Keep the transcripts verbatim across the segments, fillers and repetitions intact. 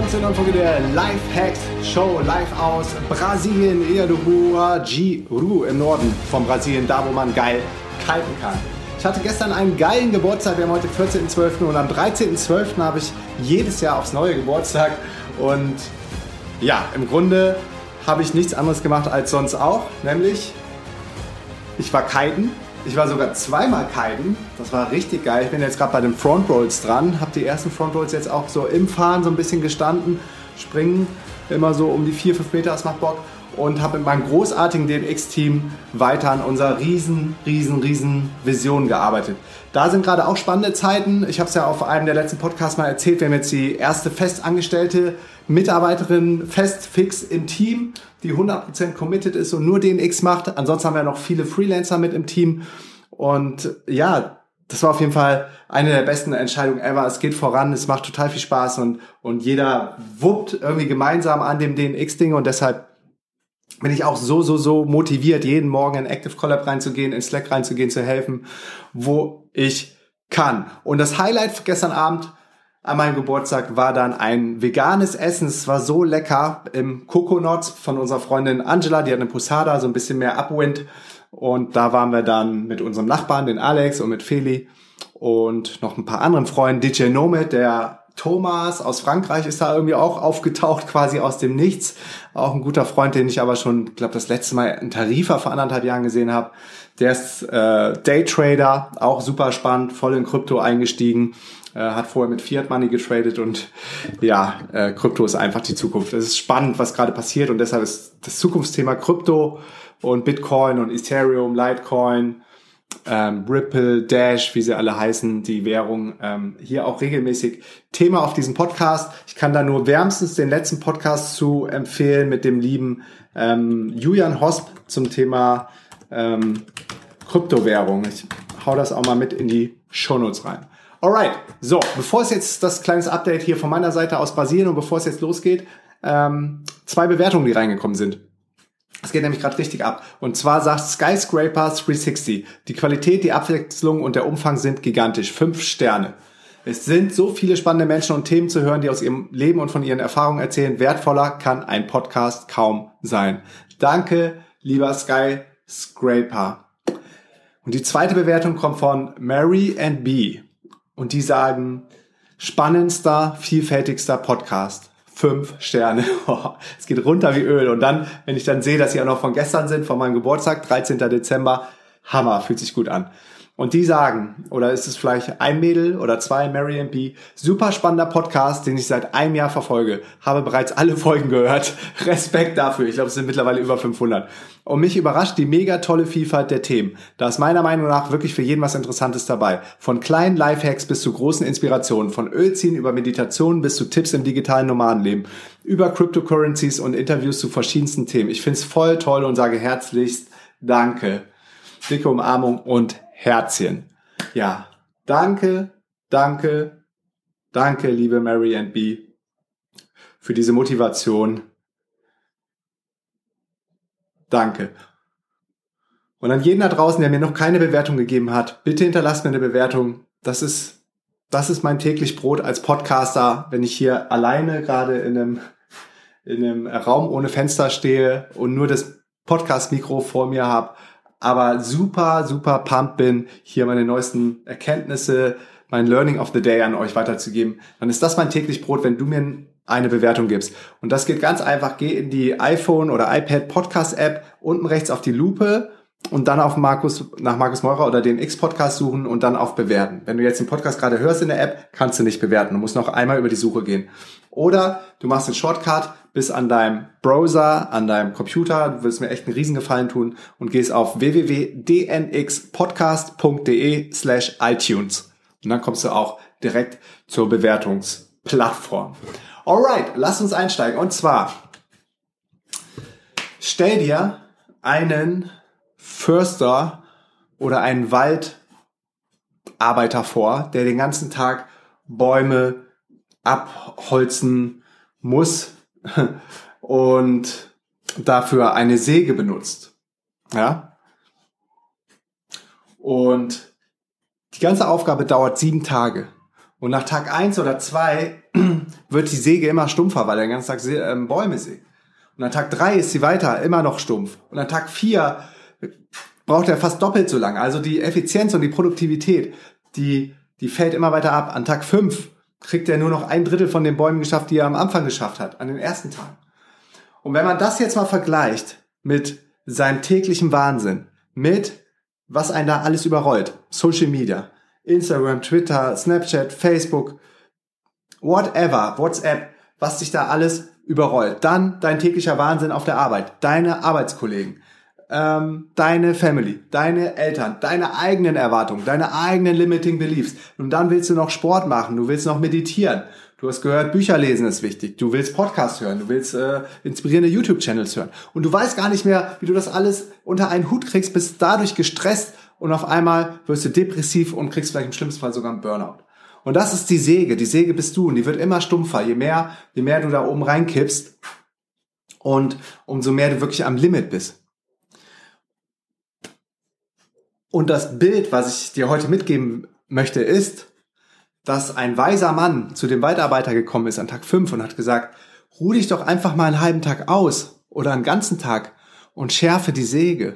willkommen zu einer neuen Folge der Lifehacks Show, live aus Brasilien, Rio de Janeiro im Norden von Brasilien, da wo man geil kiten kann. Ich hatte gestern einen geilen Geburtstag, wir haben heute vierzehnten zwölften und am dreizehnten zwölften habe ich jedes Jahr aufs neue Geburtstag und ja, im Grunde habe ich nichts anderes gemacht als sonst auch, nämlich ich war kiten. Ich war sogar zweimal kiten, das war richtig geil. Ich bin jetzt gerade bei den Front Rolls dran, habe die ersten Front Rolls jetzt auch so im Fahren so ein bisschen gestanden, springen immer so um die vier, fünf Meter, das macht Bock. Und habe mit meinem großartigen D N X-Team weiter an unserer riesen, riesen, riesen Vision gearbeitet. Da sind gerade auch spannende Zeiten. Ich habe es ja auf einem der letzten Podcasts mal erzählt, wir haben jetzt die erste festangestellte Mitarbeiterin fest fix im Team, die hundert Prozent committed ist und nur D N X macht. Ansonsten haben wir noch viele Freelancer mit im Team. Und ja, das war auf jeden Fall eine der besten Entscheidungen ever. Es geht voran, es macht total viel Spaß und, und jeder wuppt irgendwie gemeinsam an dem D N X-Ding und deshalb bin ich auch so, so, so motiviert, jeden Morgen in Active Collab reinzugehen, in Slack reinzugehen, zu helfen, wo ich kann. Und das Highlight gestern Abend an meinem Geburtstag war dann ein veganes Essen. Es war so lecker im Coconuts von unserer Freundin Angela, die hat eine Posada, so ein bisschen mehr Upwind. Und da waren wir dann mit unserem Nachbarn, den Alex und mit Feli und noch ein paar anderen Freunden. D J Nomad, der Thomas aus Frankreich ist da irgendwie auch aufgetaucht, quasi aus dem Nichts. Auch ein guter Freund, den ich aber schon, ich glaube, das letzte Mal in Tarifa vor anderthalb Jahren gesehen habe. Der ist äh, Daytrader, auch super spannend, voll in Krypto eingestiegen, äh, hat vorher mit Fiat Money getradet und ja, äh, Krypto ist einfach die Zukunft. Es ist spannend, was gerade passiert und deshalb ist das Zukunftsthema Krypto und Bitcoin und Ethereum, Litecoin, Ähm, Ripple, Dash, wie sie alle heißen, die Währung, ähm, hier auch regelmäßig Thema auf diesem Podcast. Ich kann da nur wärmstens den letzten Podcast zu empfehlen mit dem lieben ähm, Julian Hosp zum Thema ähm, Kryptowährung. Ich hau das auch mal mit in die Shownotes rein. Alright, so, bevor es jetzt das kleines Update hier von meiner Seite aus Brasilien und bevor es jetzt losgeht, ähm, zwei Bewertungen, die reingekommen sind. Es geht nämlich gerade richtig ab. Und zwar sagt Skyscraper dreihundertsechzig, die Qualität, die Abwechslung und der Umfang sind gigantisch. Fünf Sterne. Es sind so viele spannende Menschen und Themen zu hören, die aus ihrem Leben und von ihren Erfahrungen erzählen. Wertvoller kann ein Podcast kaum sein. Danke, lieber Skyscraper. Und die zweite Bewertung kommt von Mary and B. Und die sagen, spannendster, vielfältigster Podcast. Fünf Sterne. Es geht runter wie Öl. Und dann, wenn ich dann sehe, dass sie auch noch von gestern sind, von meinem Geburtstag, dreizehnten Dezember, Hammer, fühlt sich gut an. Und die sagen, oder ist es vielleicht ein Mädel oder zwei, Mary and B, super spannender Podcast, den ich seit einem Jahr verfolge. Habe bereits alle Folgen gehört. Respekt dafür. Ich glaube, es sind mittlerweile über fünfhundert. Und mich überrascht die mega tolle Vielfalt der Themen. Da ist meiner Meinung nach wirklich für jeden was Interessantes dabei. Von kleinen Lifehacks bis zu großen Inspirationen. Von Ölziehen über Meditation bis zu Tipps im digitalen Nomadenleben. Über Cryptocurrencies und Interviews zu verschiedensten Themen. Ich finde es voll toll und sage herzlichst Danke. Dicke Umarmung und Herzchen. Ja, danke, danke, danke, liebe Mary and B, für diese Motivation. Danke. Und an jeden da draußen, der mir noch keine Bewertung gegeben hat, bitte hinterlasst mir eine Bewertung. Das ist, das ist mein täglich Brot als Podcaster, wenn ich hier alleine gerade in einem, in einem Raum ohne Fenster stehe und nur das Podcast-Mikro vor mir habe. Aber super, super pumped bin, hier meine neuesten Erkenntnisse, mein Learning of the Day an euch weiterzugeben, dann ist das mein täglich Brot, wenn du mir eine Bewertung gibst. Und das geht ganz einfach, geh in die iPhone oder iPad Podcast App, unten rechts auf die Lupe und dann auf Markus, nach Markus Meurer oder den X-Podcast suchen und dann auf Bewerten. Wenn du jetzt den Podcast gerade hörst in der App, kannst du nicht bewerten. Du musst noch einmal über die Suche gehen. Oder du machst den Shortcut bis an deinem Browser, an deinem Computer, du würdest mir echt einen Riesengefallen tun und gehst auf w w w punkt d n x podcast punkt d e slash iTunes. Und dann kommst du auch direkt zur Bewertungsplattform. Alright, lass uns einsteigen. Und zwar, stell dir einen Förster oder einen Waldarbeiter vor, der den ganzen Tag Bäume abholzen muss und dafür eine Säge benutzt. Ja? Und die ganze Aufgabe dauert sieben Tage. Und nach Tag eins oder zwei wird die Säge immer stumpfer, weil er den ganzen Tag ähm, Bäume sägt. Und an Tag drei ist sie weiter, immer noch stumpf. Und an Tag vier braucht er fast doppelt so lang. Also die Effizienz und die Produktivität, die, die fällt immer weiter ab. An Tag fünf kriegt er nur noch ein Drittel von den Bäumen geschafft, die er am Anfang geschafft hat, an den ersten Tagen. Und wenn man das jetzt mal vergleicht mit seinem täglichen Wahnsinn, mit was einen da alles überrollt, Social Media, Instagram, Twitter, Snapchat, Facebook, whatever, WhatsApp, was dich da alles überrollt. Dann dein täglicher Wahnsinn auf der Arbeit, deine Arbeitskollegen, ähm, deine Family, deine Eltern, deine eigenen Erwartungen, deine eigenen limiting beliefs. Und dann willst du noch Sport machen, du willst noch meditieren. Du hast gehört, Bücher lesen ist wichtig. Du willst Podcasts hören, du willst äh, inspirierende YouTube-Channels hören. Und du weißt gar nicht mehr, wie du das alles unter einen Hut kriegst, bist dadurch gestresst und auf einmal wirst du depressiv und kriegst vielleicht im schlimmsten Fall sogar einen Burnout. Und das ist die Säge. Die Säge bist du und die wird immer stumpfer. Je mehr, je mehr du da oben reinkippst und umso mehr du wirklich am Limit bist. Und das Bild, was ich dir heute mitgeben möchte, ist, dass ein weiser Mann zu dem Waldarbeiter gekommen ist an Tag fünf und hat gesagt, ruh dich doch einfach mal einen halben Tag aus oder einen ganzen Tag und schärfe die Säge.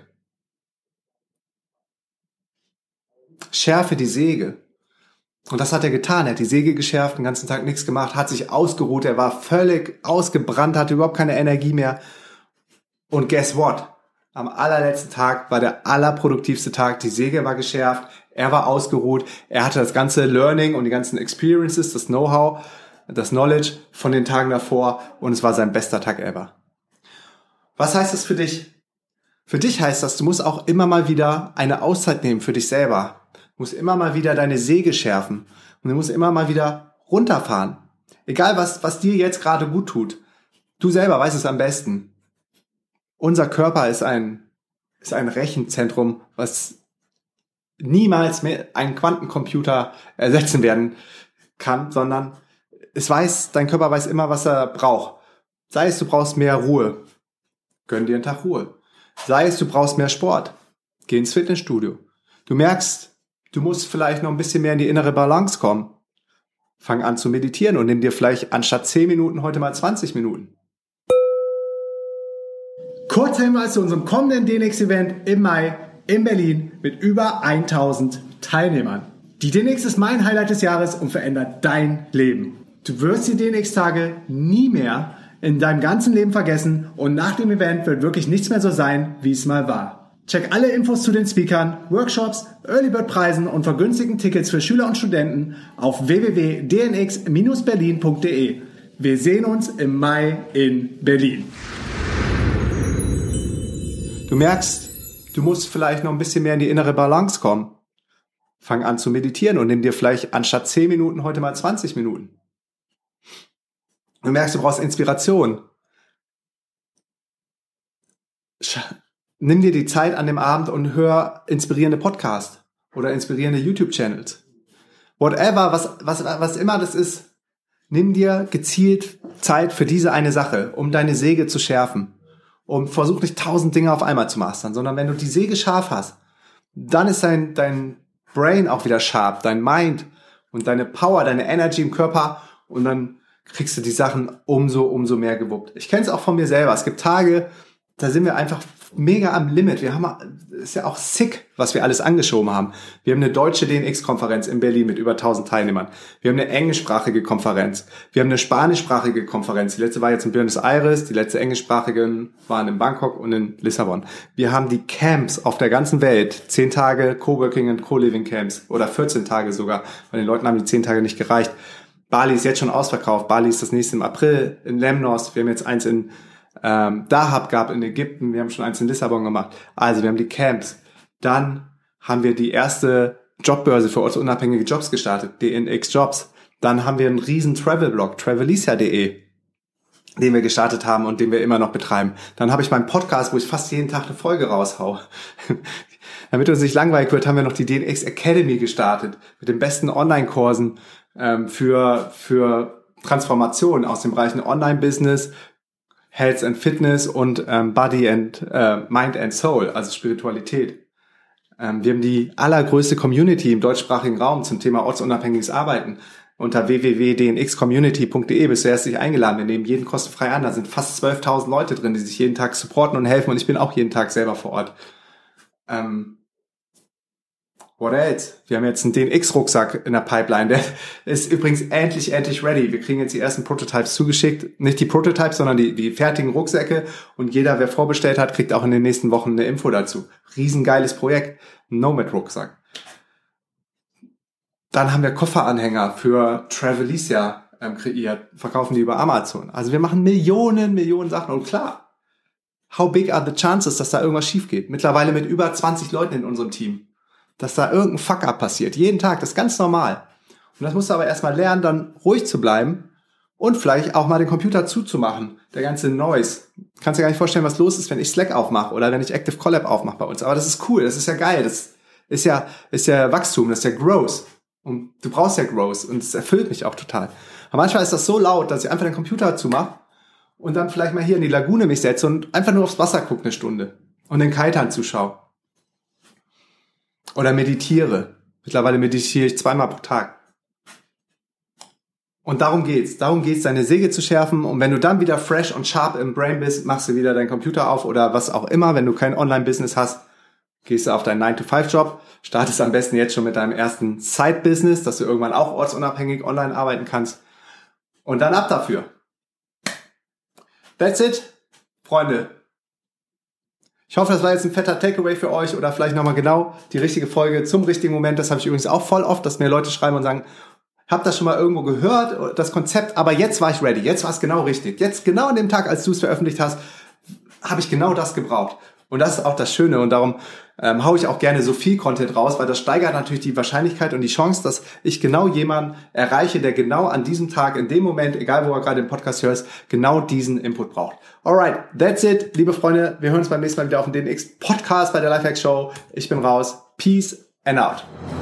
Schärfe die Säge. Und das hat er getan. Er hat die Säge geschärft, den ganzen Tag nichts gemacht, hat sich ausgeruht, er war völlig ausgebrannt, hatte überhaupt keine Energie mehr. Und guess what? Am allerletzten Tag war der allerproduktivste Tag. Die Säge war geschärft, er war ausgeruht, er hatte das ganze Learning und die ganzen Experiences, das Know-how, das Knowledge von den Tagen davor und es war sein bester Tag ever. Was heißt das für dich? Für dich heißt das, du musst auch immer mal wieder eine Auszeit nehmen für dich selber. Du musst immer mal wieder deine Säge schärfen und du musst immer mal wieder runterfahren. Egal was, was dir jetzt gerade gut tut. Du selber weißt es am besten. Unser Körper ist ein, ist ein Rechenzentrum, was niemals mehr einen Quantencomputer ersetzen werden kann, sondern es weiß, dein Körper weiß immer, was er braucht. Sei es, du brauchst mehr Ruhe, gönn dir einen Tag Ruhe. Sei es, du brauchst mehr Sport, geh ins Fitnessstudio. Du merkst, du musst vielleicht noch ein bisschen mehr in die innere Balance kommen. Fang an zu meditieren und nimm dir vielleicht anstatt zehn Minuten heute mal zwanzig Minuten. Kurzer Hinweis zu unserem kommenden D N X-Event im Mai in Berlin mit über tausend Teilnehmern. Die D N X ist mein Highlight des Jahres und verändert dein Leben. Du wirst die D N X-Tage nie mehr in deinem ganzen Leben vergessen und nach dem Event wird wirklich nichts mehr so sein, wie es mal war. Check alle Infos zu den Speakern, Workshops, Early Bird Preisen und vergünstigten Tickets für Schüler und Studenten auf w w w punkt d n x dash berlin punkt d e. Wir sehen uns im Mai in Berlin. Du merkst, du musst vielleicht noch ein bisschen mehr in die innere Balance kommen. Fang an zu meditieren und nimm dir vielleicht anstatt zehn Minuten heute mal zwanzig Minuten. Du merkst, du brauchst Inspiration. Nimm dir die Zeit an dem Abend und hör inspirierende Podcasts oder inspirierende YouTube-Channels. Whatever, was, was, was immer das ist, nimm dir gezielt Zeit für diese eine Sache, um deine Säge zu schärfen. Und versuch nicht tausend Dinge auf einmal zu mastern, sondern wenn du die Säge scharf hast, dann ist dein, dein Brain auch wieder scharf, dein Mind und deine Power, deine Energy im Körper und dann kriegst du die Sachen umso, umso mehr gewuppt. Ich kenne es auch von mir selber. Es gibt Tage, da sind wir einfach mega am Limit. Wir haben, ist ja auch sick, was wir alles angeschoben haben. Wir haben eine deutsche D N X-Konferenz in Berlin mit über tausend Teilnehmern. Wir haben eine englischsprachige Konferenz. Wir haben eine spanischsprachige Konferenz. Die letzte war jetzt in Buenos Aires. Die letzte englischsprachige waren in Bangkok und in Lissabon. Wir haben die Camps auf der ganzen Welt. Zehn Tage Coworking und Co-Living Camps oder vierzehn Tage sogar, weil den Leuten haben die zehn Tage nicht gereicht. Bali ist jetzt schon ausverkauft. Bali ist das nächste im April in Lemnos. Wir haben jetzt eins in ähm, Dahab gehabt in Ägypten. Wir haben schon eins in Lissabon gemacht. Also wir haben die Camps. Dann haben wir die erste Jobbörse für ortsunabhängige Jobs gestartet, D N X Jobs. Dann haben wir einen riesen Travel-Blog, travelisia punkt de, den wir gestartet haben und den wir immer noch betreiben. Dann habe ich meinen Podcast, wo ich fast jeden Tag eine Folge raushau. Damit uns nicht langweilig wird, haben wir noch die D N X Academy gestartet mit den besten Online-Kursen ähm, für für Transformation aus den Bereichen Online-Business, Health and Fitness und ähm, Body and äh, Mind and Soul, also Spiritualität. Ähm, wir haben die allergrößte Community im deutschsprachigen Raum zum Thema ortsunabhängiges Arbeiten. Unter w w w punkt d n x community punkt d e bist du herzlich eingeladen. Wir nehmen jeden kostenfrei an. Da sind fast zwölftausend Leute drin, die sich jeden Tag supporten und helfen. Und ich bin auch jeden Tag selber vor Ort. Ähm, what else? Wir haben jetzt einen D N X-Rucksack in der Pipeline. Der ist übrigens endlich, endlich ready. Wir kriegen jetzt die ersten Prototypes zugeschickt. Nicht die Prototypes, sondern die, die fertigen Rucksäcke. Und jeder, wer vorbestellt hat, kriegt auch in den nächsten Wochen eine Info dazu. Riesengeiles Projekt. Nomad-Rucksack. Dann haben wir Kofferanhänger für Travelicia ähm, kreiert. Verkaufen die über Amazon. Also wir machen Millionen, Millionen Sachen. Und klar, how big are the chances, dass da irgendwas schief geht? Mittlerweile mit über zwanzig Leuten in unserem Team. Dass da irgendein Fuck-up passiert. Jeden Tag, das ist ganz normal. Und das musst du aber erstmal lernen, dann ruhig zu bleiben und vielleicht auch mal den Computer zuzumachen. Der ganze Noise. Kannst dir gar nicht vorstellen, was los ist, wenn ich Slack aufmache oder wenn ich Active Collab aufmache bei uns. Aber das ist cool, das ist ja geil. Das ist ja, ist ja Wachstum, das ist ja Growth. Und du brauchst ja Growth und es erfüllt mich auch total. Aber manchmal ist das so laut, dass ich einfach den Computer zumache und dann vielleicht mal hier in die Lagune mich setze und einfach nur aufs Wasser gucke eine Stunde und den Kitesurf zuschaue. Oder meditiere. Mittlerweile meditiere ich zweimal pro Tag. Und darum geht's. Darum geht's, deine Säge zu schärfen. Und wenn du dann wieder fresh und sharp im Brain bist, machst du wieder deinen Computer auf oder was auch immer. Wenn du kein Online-Business hast, gehst du auf deinen nine to five Job. Startest am besten jetzt schon mit deinem ersten Side-Business, dass du irgendwann auch ortsunabhängig online arbeiten kannst. Und dann ab dafür. That's it, Freunde. Ich hoffe, das war jetzt ein fetter Takeaway für euch oder vielleicht nochmal genau die richtige Folge zum richtigen Moment. Das habe ich übrigens auch voll oft, dass mir Leute schreiben und sagen, hab das schon mal irgendwo gehört, das Konzept, aber jetzt war ich ready. Jetzt war es genau richtig. Jetzt genau an dem Tag, als du es veröffentlicht hast, habe ich genau das gebraucht. Und das ist auch das Schöne und darum ähm, haue ich auch gerne so viel Content raus, weil das steigert natürlich die Wahrscheinlichkeit und die Chance, dass ich genau jemanden erreiche, der genau an diesem Tag, in dem Moment, egal wo er gerade den Podcast hört, genau diesen Input braucht. Alright, that's it, liebe Freunde. Wir hören uns beim nächsten Mal wieder auf dem D N X Podcast bei der Lifehack Show. Ich bin raus. Peace and out.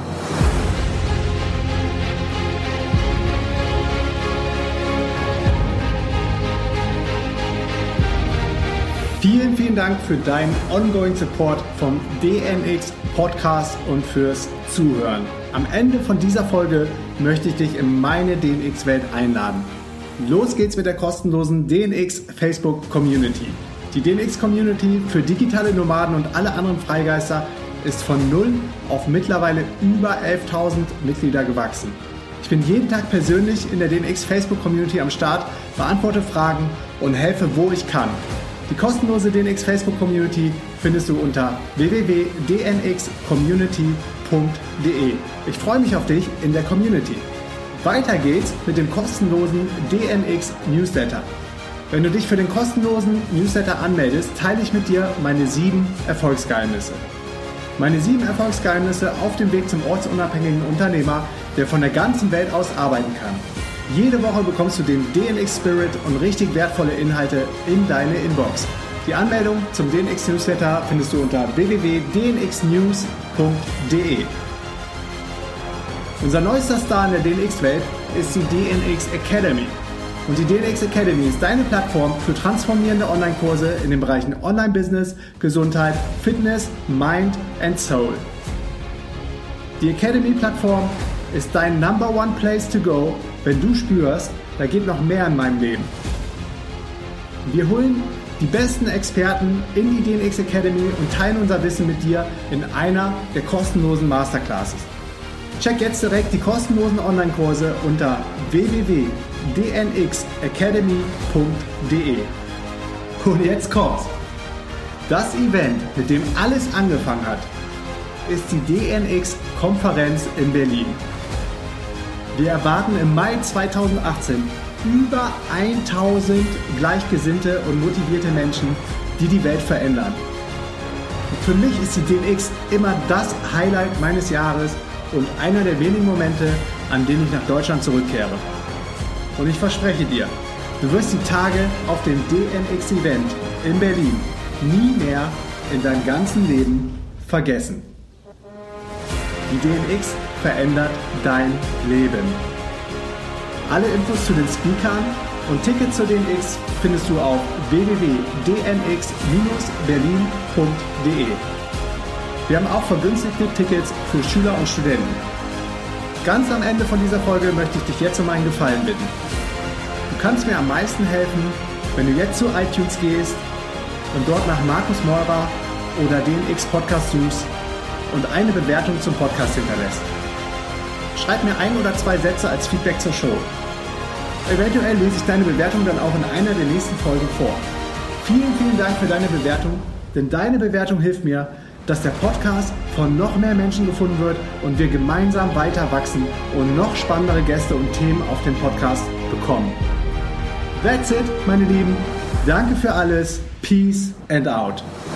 Vielen, vielen Dank für deinen ongoing Support vom D N X Podcast und fürs Zuhören. Am Ende von dieser Folge möchte ich dich in meine D N X-Welt einladen. Los geht's mit der kostenlosen D N X Facebook Community. Die D N X Community für digitale Nomaden und alle anderen Freigeister ist von null auf mittlerweile über elftausend Mitglieder gewachsen. Ich bin jeden Tag persönlich in der D N X Facebook Community am Start, beantworte Fragen und helfe, wo ich kann. Die kostenlose D N X Facebook Community findest du unter w w w punkt d n x community punkt d e. Ich freue mich auf dich in der Community. Weiter geht's mit dem kostenlosen D N X Newsletter. Wenn du dich für den kostenlosen Newsletter anmeldest, teile ich mit dir meine sieben Erfolgsgeheimnisse. Meine sieben Erfolgsgeheimnisse auf dem Weg zum ortsunabhängigen Unternehmer, der von der ganzen Welt aus arbeiten kann. Jede Woche bekommst du den D N X Spirit und richtig wertvolle Inhalte in deine Inbox. Die Anmeldung zum D N X Newsletter findest du unter w w w punkt d n x news punkt d e. Unser neuester Star in der D N X-Welt ist die D N X Academy. Und die D N X Academy ist deine Plattform für transformierende Online-Kurse in den Bereichen Online-Business, Gesundheit, Fitness, Mind and Soul. Die Academy-Plattform ist dein Number One Place to go, wenn du spürst, da geht noch mehr in meinem Leben. Wir holen die besten Experten in die D N X Academy und teilen unser Wissen mit dir in einer der kostenlosen Masterclasses. Check jetzt direkt die kostenlosen Online-Kurse unter w w w punkt d n x academy punkt d e. Und jetzt kommt's. Das Event, mit dem alles angefangen hat, ist die D N X-Konferenz in Berlin. Wir erwarten im Mai zweitausendachtzehn über tausend gleichgesinnte und motivierte Menschen, die die Welt verändern. Und für mich ist die D N X immer das Highlight meines Jahres und einer der wenigen Momente, an denen ich nach Deutschland zurückkehre. Und ich verspreche dir, du wirst die Tage auf dem D N X-Event in Berlin nie mehr in deinem ganzen Leben vergessen. Die D N X verändert dein Leben. Alle Infos zu den Speakern und Tickets zur D N X findest du auf w w w punkt d n x berlin punkt d e. Wir haben auch vergünstigte Tickets für Schüler und Studenten. Ganz am Ende von dieser Folge möchte ich dich jetzt um einen Gefallen bitten. Du kannst mir am meisten helfen, wenn du jetzt zu iTunes gehst und dort nach Markus Meurer oder D N X Podcast suchst und eine Bewertung zum Podcast hinterlässt. Schreib mir ein oder zwei Sätze als Feedback zur Show. Eventuell lese ich deine Bewertung dann auch in einer der nächsten Folgen vor. Vielen, vielen Dank für deine Bewertung, denn deine Bewertung hilft mir, dass der Podcast von noch mehr Menschen gefunden wird und wir gemeinsam weiter wachsen und noch spannendere Gäste und Themen auf dem Podcast bekommen. That's it, meine Lieben. Danke für alles. Peace and out.